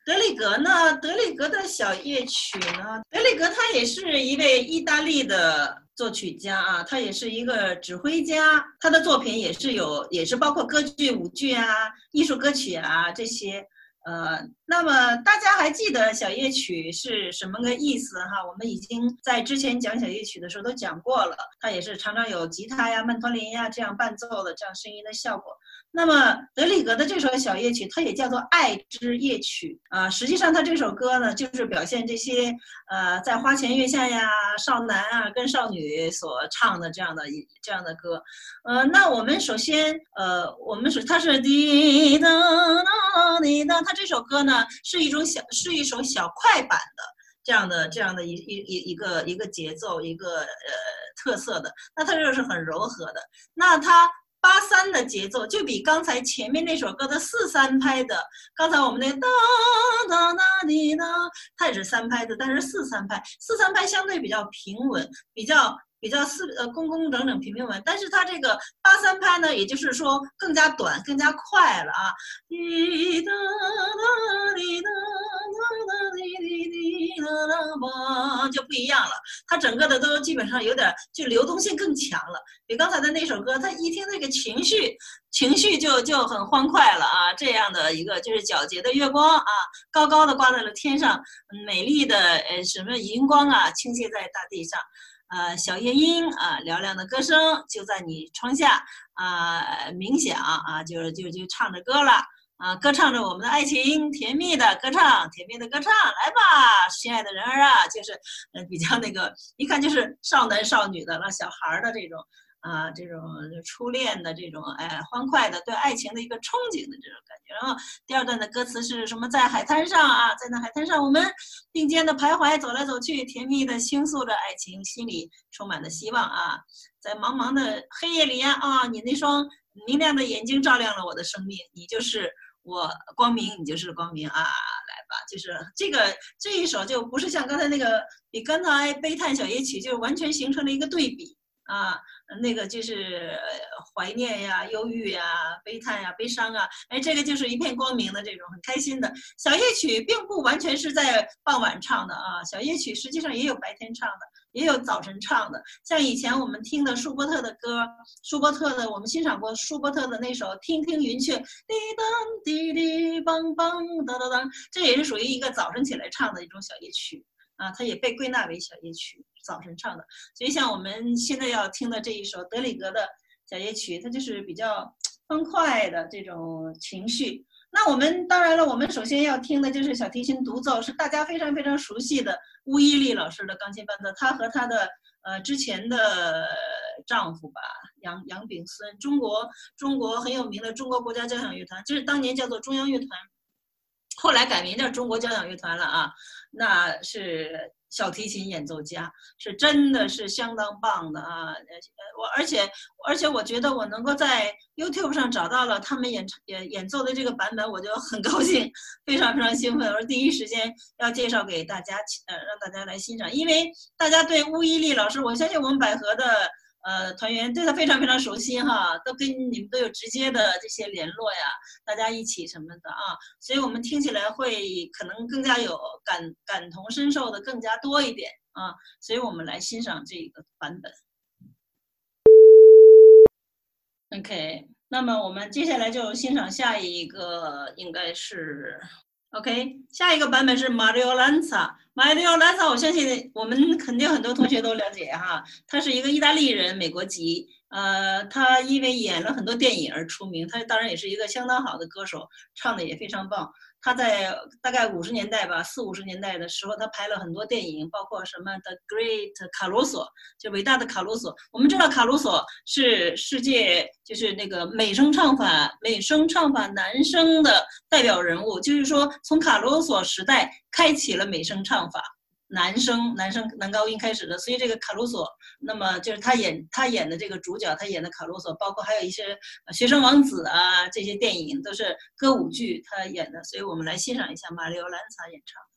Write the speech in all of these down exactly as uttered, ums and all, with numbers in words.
德里格呢？德里格的小夜曲呢？德里格他也是一位意大利的作曲家啊，他也是一个指挥家，他的作品也是有，也是包括歌剧、舞剧啊、艺术歌曲啊这些。呃，那么大家还记得小夜曲是什么个意思哈？我们已经在之前讲小夜曲的时候都讲过了，它也是常常有吉他呀、曼陀林呀这样伴奏的这样声音的效果。那么德里格的这首小夜曲，它也叫做《爱之夜曲》啊。实际上，它这首歌呢，就是表现这些呃，在花前月下呀，少男啊跟少女所唱的这样的这样的歌。呃，那我们首先呃，我们是它是滴答答滴答，它这首歌呢是一种小是一首小快板的这样的这样的一一一一个一个节奏一个呃特色的。那它这个是很柔和的。那它八三的节奏就比刚才前面那首歌的四三拍的，刚才我们那哒哒哒滴哒，它也是三拍的，但是四三拍，四三拍相对比较平稳，比较比较四呃工工整整平平稳，但是它这个八三拍呢，也就是说更加短，更加快了啊，滴哒哒滴哒哒滴滴滴哒哒，就不一样了。它整个的都基本上有点就流动性更强了，比刚才的那首歌，它一听这个情绪，情绪就就很欢快了啊！这样的一个就是皎洁的月光啊，高高的挂在了天上，美丽的呃什么荧光啊，倾泻在大地上。呃，小夜莺啊，嘹亮的歌声就在你窗下啊，冥想啊，就就就唱着歌了啊，歌唱着我们的爱情，甜蜜的歌唱，甜蜜的歌唱，来吧，亲爱的人儿啊，就是呃比较那个，一看就是少男少女的了，小孩的这种啊，这种初恋的这种哎欢快的对爱情的一个憧憬的这种感觉。然后第二段的歌词是什么？在海滩上啊，在那海滩上，我们并肩的徘徊，走来走去，甜蜜的倾诉着爱情，心里充满了希望啊。在茫茫的黑夜里呀啊，你那双明亮的眼睛照亮了我的生命，你就是我光明，你就是光明啊！来吧，就是这个这一首就不是像刚才那个比刚才悲叹小夜曲就完全形成了一个对比啊，那个就是怀念呀、忧郁呀、悲叹呀、悲伤啊，哎，这个就是一片光明的这种很开心的小夜曲，并不完全是在傍晚唱的啊，小夜曲实际上也有白天唱的。也有早晨唱的，像以前我们听的舒伯特的歌，舒伯特的我们欣赏过舒伯特的那首《听听云雀》，滴当滴滴梆梆当当当，这也是属于一个早晨起来唱的一种小夜曲啊，它也被归纳为小夜曲，早晨唱的。所以像我们现在要听的这一首德里格的小夜曲，它就是比较欢快的这种情绪。那我们当然了，我们首先要听的就是小提琴独奏，是大家非常非常熟悉的巫伊丽老师的钢琴伴奏。她和她的呃之前的丈夫吧，杨杨炳孙，中国中国很有名的中国国家交响乐团，这是当年叫做中央乐团，后来改名叫中国交响乐团了啊。那是小提琴演奏家，是真的是相当棒的啊！我而且而且我觉得我能够在 YouTube 上找到了他们演演演奏的这个版本，我就很高兴，非常非常兴奋。我第一时间要介绍给大家，呃，让大家来欣赏，因为大家对巫伊丽老师，我相信我们百合的呃团员对他非常非常熟悉哈，都跟你们都有直接的这些联络呀，大家一起什么的啊，所以我们听起来会可能更加有感感同身受的更加多一点啊，所以我们来欣赏这个版本。OK， 那么我们接下来就欣赏下一个，应该是 OK， 下一个版本是 Mario Lanza。Mario Lanza， 我相信我们肯定很多同学都了解哈，他是一个意大利人，美国籍。呃，他因为演了很多电影而出名，他当然也是一个相当好的歌手，唱的也非常棒。他在大概五十年代吧，四五十年代的时候，他拍了很多电影，包括什么《The Great 卡鲁索》，就伟大的卡鲁索。我们知道卡鲁索是世界就是那个美声唱法美声唱法男声的代表人物，就是说从卡鲁索时代开启了美声唱法。男生男生男高音开始的，所以这个卡鲁索，那么就是他演他演的这个主角，他演的卡鲁索，包括还有一些学生王子啊，这些电影都是歌舞剧他演的，所以我们来欣赏一下马里奥兰萨演唱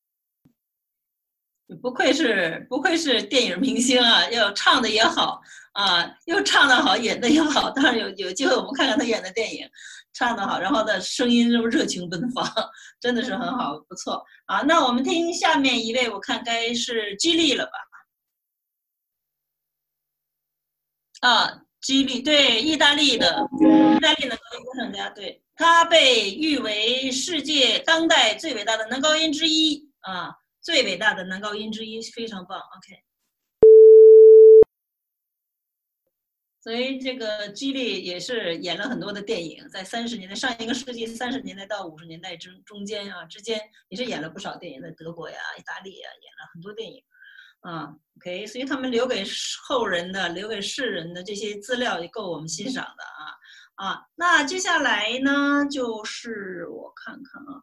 的。不愧是不愧是电影明星啊，要唱的也好啊，又唱得好，演得又好。当然有有机会我们看看他演的电影，唱得好，然后的声音又热情奔放，真的是很好，不错啊。那我们听下面一位，我看该是基利了吧？啊，基利，对，意大利的，意大利的高音歌唱家，对，他被誉为世界当代最伟大的男高音之一啊，最伟大的男高音之一，非常棒。OK。所以这个基利也是演了很多的电影，在三十年代上一个世纪三十年代到五十年代之中间啊之间，也是演了不少电影，在德国呀、意大利呀演了很多电影，啊 ，OK， 所以他们留给后人的、留给世人的这些资料也够我们欣赏的啊啊。那接下来呢，就是我看看啊，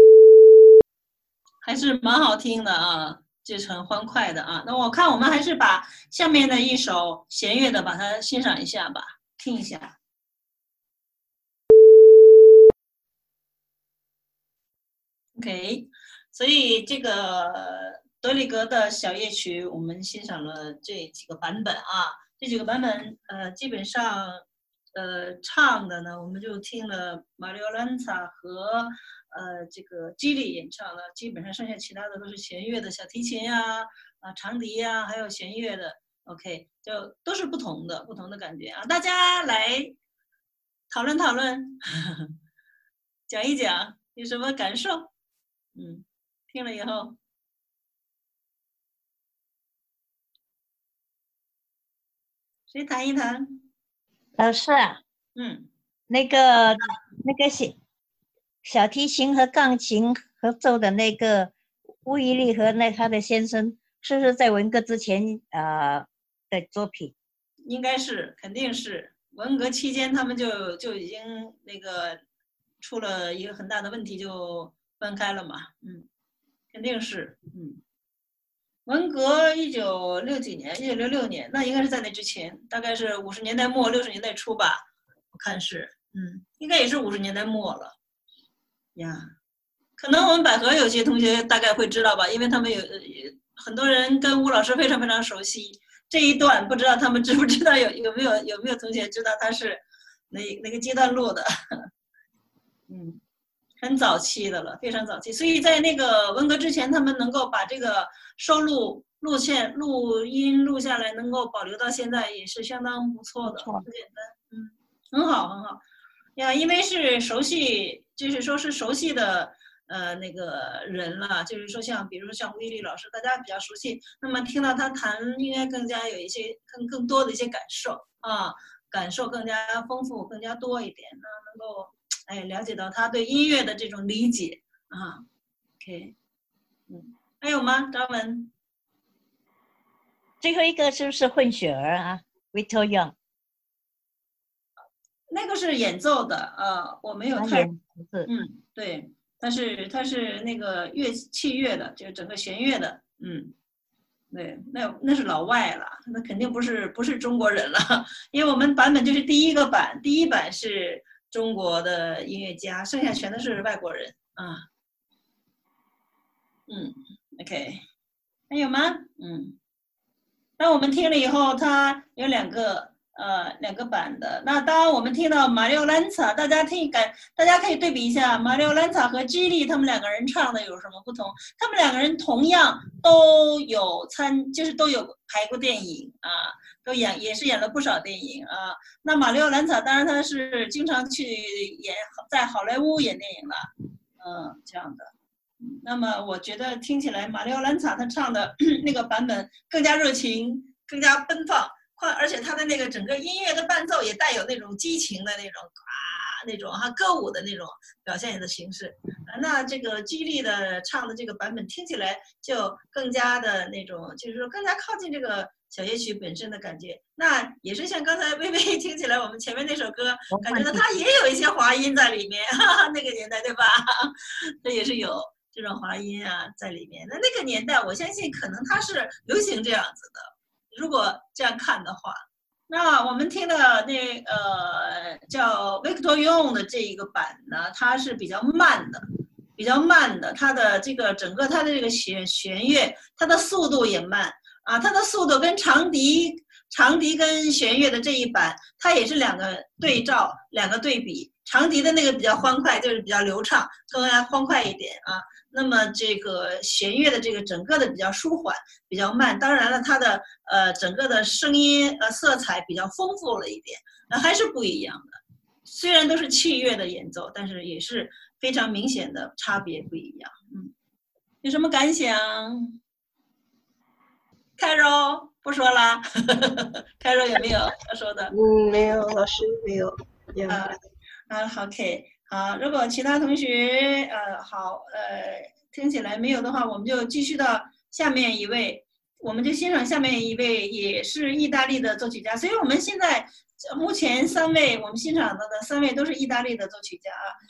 还是蛮好听的啊。就是很欢快的啊，那我看我们还是把下面的一首弦乐的把它欣赏一下吧，听一下。OK， 所以这个德里格的小夜曲，我们欣赏了这几个版本啊，这几个版本呃基本上呃唱的呢，我们就听了马里奥兰萨和。呃，这个基里演唱的，基本上剩下其他的都是弦乐的，小提琴呀、啊，啊，长笛呀、啊，还有弦乐的 ，OK， 就都是不同的，不同的感觉啊。大家来讨论讨论，讲一讲有什么感受？嗯，听了以后，谁谈一谈？ 老师啊， 嗯， 那个那个小小提琴和钢琴合奏的那个乌伊利和那他的先生，是不是在文革之前呃的作品？ 应该是，肯定是。文革期间，他们就就已经那个出了一个很大的问题，就分开了嘛。嗯，肯定是。嗯，文革一九六几年，一九六六年，那应该是在那之前，大概是五十年代末六十年代初吧，我看是。嗯，应该也是五十年代末了。呀，可能我们百合有些同学大概会知道吧，因为他们有很多人跟吴老师非常非常熟悉。这一段不知道他们知不知道，有有没有有没有同学知道他是哪哪个阶段录的？嗯，很早期的了，非常早期。所以在那个文革之前，他们能够把这个收录录线、录音录下来，能够保留到现在，也是相当不错的，不简单。嗯，很好，很好。呀，因为是熟悉，就是说是熟悉的。呃，那个人了，就是说像，比如说像威利老师，大家比较熟悉，那么听到他弹，应该更加有一些更更多的一些感受啊，感受更加丰富，更加多一点，那能够哎了解到他对音乐的这种理解啊。OK， 嗯，还有吗？张文？ 最后一个是不是混血儿啊 ？Victor Young， 那个是演奏的啊，我没有太，嗯，对。他是他是那个乐器乐的，就整个弦乐的，嗯，对，那那是老外了，那肯定不是不是中国人了，因为我们版本就是第一个版，第一版是中国的音乐家，剩下全都是外国人啊，嗯 ，OK， 还有吗？嗯，那我们听了以后，它有两个。呃，两个版的。那当我们听到马里奥兰萨，大家听感，大家可以对比一下马里奥兰萨和基利他们两个人唱的有什么不同？他们两个人同样都有参，就是都有拍过电影啊，都演也是演了不少电影啊。那马里奥兰萨当然他是经常去演在好莱坞演电影了，嗯，这样的。那么我觉得听起来马里奥兰萨他唱的那个版本更加热情，更加奔放。而且他的那个整个音乐的伴奏也带有那种激情的那种啊那种哈歌舞的那种表现的形式，那这个基利的唱的这个版本听起来就更加的那种，就是说更加靠近这个小夜曲本身的感觉。那也是像刚才微微听起来我们前面那首歌，感觉到它也有一些滑音在里面，哈哈，那个年代对吧？这也是有这种滑音啊在里面。那那个年代我相信可能它是流行这样子的。如果这样看的话，那我们听的那呃叫 Victor Young 的这一个版呢，它是比较慢的，比较慢的，它的这个整个它的这个弦弦乐，它的速度也慢啊，它的速度跟长笛长笛跟弦乐的这一版，它也是两个对照，两个对比。长笛的那个比较欢快，就是比较流畅，更加欢快一点啊。那么这个弦乐的这个整个的比较舒缓，比较慢。当然了，它的呃整个的声音呃色彩比较丰富了一点，那还是不一样的。虽然都是器乐的演奏，但是也是非常明显的差别不一样。嗯，有什么感想？开柔不说了，开柔有没有要说的？ 嗯，没有，老师没有。 啊啊 ，OK， 好，如果其他同学呃好呃听起来没有的话，我们就继续到下面一位，我们就欣赏下面一位也是意大利的作曲家。所以我们现在目前三位我们欣赏到的三位都是意大利的作曲家啊。